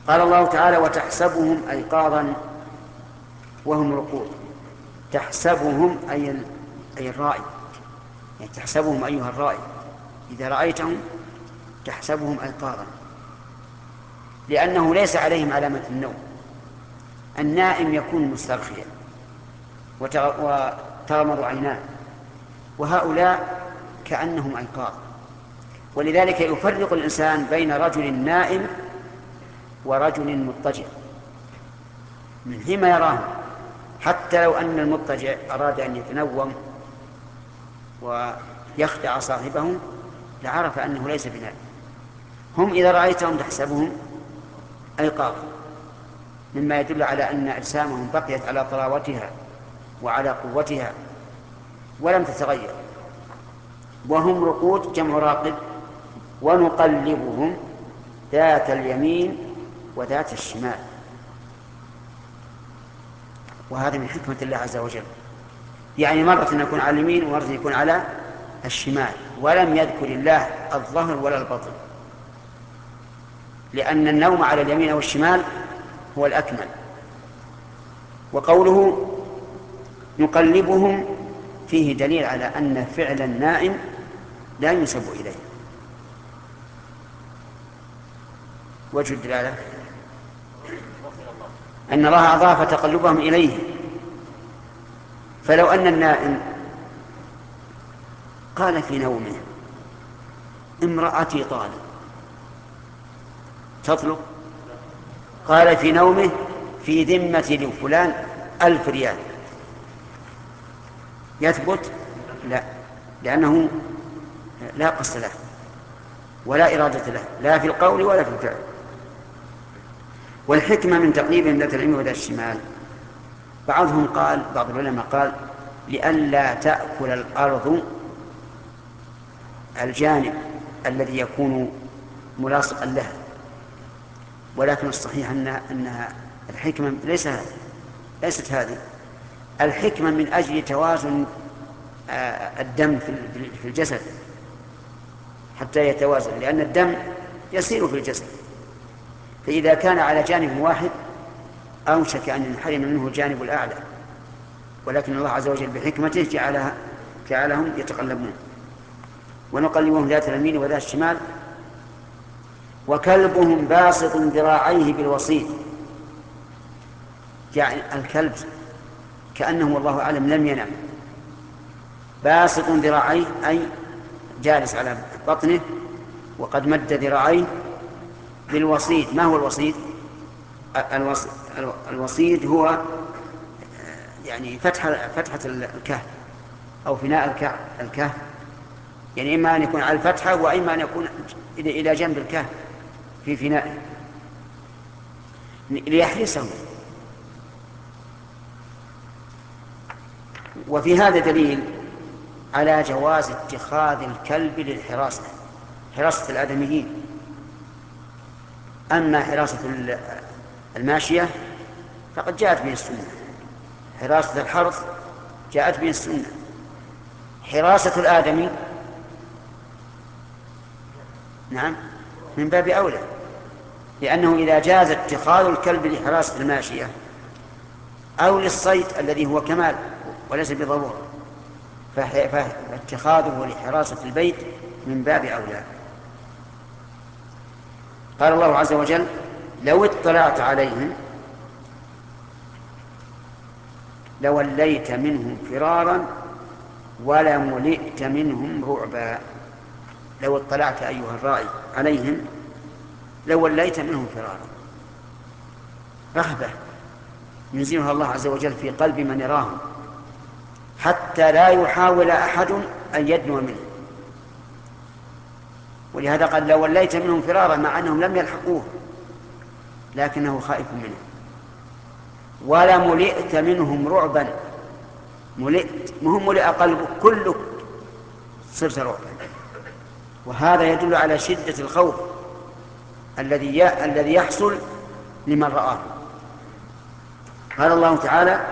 قال الله تعالى: وتحسبهم أيقاظا وهم رقود. تحسبهم أي الرائي، يعني تحسبهم أيها الرائي، إذا رأيتهم تحسبهم أيقاظا، لأنه ليس عليهم علامة النوم. النائم يكون مسترخيا وتغمض عيناه، وهؤلاء كأنهم أيقاظ. ولذلك يفرق الإنسان بين رجل نائم ورجل مضطجع من حين يراه. حتى لو أن المضطجع أراد أن يتنوم ويخدع صاحبه لعرف أنه ليس بنائم. هم إذا رأيتهم تحسبهم أيقاظ، مما يدل على أن أجسامهم بقيت على طراوتها وعلى قوتها ولم تتغير. وهم رقود، جمع راقد. ونقلبهم ذات اليمين وذات الشمال. وهذا من حكمة الله عز وجل، يعني مرة يكون على اليمين ومرة يكون على الشمال، ولم يذكر الله الظهر ولا البطن، لأن النوم على اليمين أو الشمال هو الأكمل. وقوله نقلبهم فيه دليل على أن فعل النائم لا ينسب إليه. وجه الدلالة أن الله أضاف تقلبهم إليه. فلو أن النائم قال في نومه: امرأتي طالب، تطلب؟ قال في نومه: في ذمتي لفلان 1000 ريال، يثبت؟ لا، لأنه لا قصد له ولا إرادة له، لا في القول ولا في الفعل. والحكمة من تقليبهم ذات اليمين وذات الشمال، بعض العلماء قال: لئلا تأكل الأرض الجانب الذي يكون ملاصقا لها. ولكن الصحيح أنها الحكمة ليست هذه. الحكمة من أجل توازن الدم في الجسد حتى يتوازن، لأن الدم يسير في الجسد، فإذا كان على جانب واحد أوشك أن ينحرم منه الجانب الأعلى. ولكن الله عز وجل بحكمته جعلهم يتقلبون. ونقلبهم ذات اليمين وذات الشمال. وكلبهم باسط ذراعيه بالوصيد، يعني الكلب كأنه والله أعلم لم ينم، باسط ذراعيه أي جالس على بطنه وقد مد ذراعيه بالوصيد. ما هو الوصيد؟ الوصيد هو يعني فتحة الكهف أو فناء الكهف، يعني إما أن يكون على الفتحة وإما أن يكون إلى جنب الكهف في فنائه ليحرسه. وفي هذا دليل على جواز اتخاذ الكلب للحراسة، حراسة الآدميين. أما حراسة الماشية فقد جاءت به السنة، حراسة الحرث جاءت به السنة، حراسة الآدمي نعم من باب أولى، لأنه إذا جاز اتخاذ الكلب لحراسة الماشية أو للصيد الذي هو كمال وليس بضرورة، فاتخاذه لحراسة البيت من باب أولى. قال الله عز وجل: لو اطلعت عليهم لوليت منهم فرارا ولملئت منهم رعبا. لو اطلعت أيها الرائي عليهم لوليت منهم فرارا، رهبة ينزلها الله عز وجل في قلب من يراهم حتى لا يحاول أحد أن يدنو منه. ولهذا قال لوليت منهم فرارا، مع أنهم لم يلحقوه لكنه خائف منه. ولملئت منهم رعبا، ملئت مهم ملئ قلبك كلك صرت رعبا. وهذا يدل على شدة الخوف الذي يحصل لمن رآه. قال الله تعالى: